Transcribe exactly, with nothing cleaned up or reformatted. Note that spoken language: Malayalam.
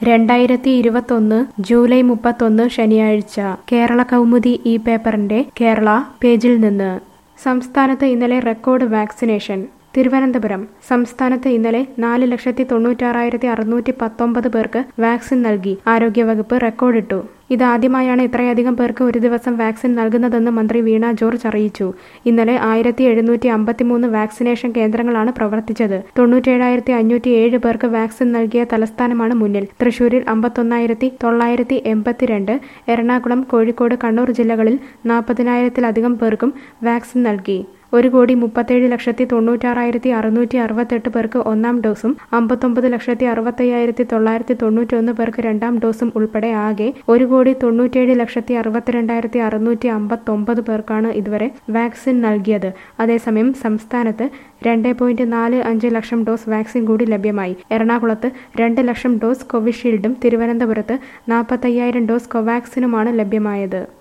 രണ്ടായിരത്തി ഇരുപത്തൊന്ന് ജൂലൈ മുപ്പത്തൊന്ന് ശനിയാഴ്ച കേരള കൗമുദി ഈ പേപ്പറിന്റെ കേരള പേജിൽ നിന്ന് സംസ്ഥാനത്ത് ഇന്നലെ റെക്കോർഡ് വാക്സിനേഷൻ. തിരുവനന്തപുരം സംസ്ഥാനത്ത് ഇന്നലെ നാല് ലക്ഷത്തി തൊണ്ണൂറ്റാറായിരത്തി അറുന്നൂറ്റി പത്തൊമ്പത് പേർക്ക് വാക്സിൻ നൽകി. ആരോഗ്യവകുപ്പ് റെക്കോർഡിട്ടു. ഇതാദ്യമായാണ് ഇത്രയധികം പേർക്ക് ഒരു ദിവസം വാക്സിൻ നൽകുന്നതെന്ന് മന്ത്രി വീണ ജോർജ് അറിയിച്ചു. ഇന്നലെ ആയിരത്തി എഴുന്നൂറ്റി അമ്പത്തിമൂന്ന് വാക്സിനേഷൻ കേന്ദ്രങ്ങളാണ് പ്രവർത്തിച്ചത്. തൊണ്ണൂറ്റേഴായിരത്തി അഞ്ഞൂറ്റി ഏഴ് പേർക്ക് വാക്സിൻ നൽകിയ തലസ്ഥാനമാണ് മുന്നിൽ. തൃശൂരിൽ അമ്പത്തൊന്നായിരത്തി തൊള്ളായിരത്തി എൺപത്തിരണ്ട്, എറണാകുളം, കോഴിക്കോട്, കണ്ണൂർ ജില്ലകളിൽ നാൽപ്പതിനായിരത്തിലധികം പേർക്കും വാക്സിൻ നൽകി. ഒരു കോടി മുപ്പത്തേഴ് ലക്ഷത്തി തൊണ്ണൂറ്റാറായിരത്തി അറുന്നൂറ്റി അറുപത്തെട്ട് പേർക്ക് ഒന്നാം ഡോസും അമ്പത്തൊമ്പത് ലക്ഷത്തി അറുപത്തയ്യായിരത്തി തൊള്ളായിരത്തി തൊണ്ണൂറ്റൊന്ന് പേർക്ക് രണ്ടാം ഡോസും ഉൾപ്പെടെ ആകെ ഒരു കോടി തൊണ്ണൂറ്റേഴ് ലക്ഷത്തി അറുപത്തിരണ്ടായിരത്തി അറുന്നൂറ്റി അമ്പത്തൊമ്പത് പേർക്കാണ് ഇതുവരെ വാക്സിൻ നൽകിയത്. അതേസമയം സംസ്ഥാനത്ത് രണ്ട് പോയിന്റ് നാല് അഞ്ച് ലക്ഷം ഡോസ് വാക്സിൻ കൂടി ലഭ്യമായി. എറണാകുളത്ത് രണ്ട് ലക്ഷം ഡോസ് കോവിഷീൽഡും തിരുവനന്തപുരത്ത് നാൽപ്പത്തയ്യായിരം ഡോസ് കോവാക്സിനുമാണ് ലഭ്യമായത്.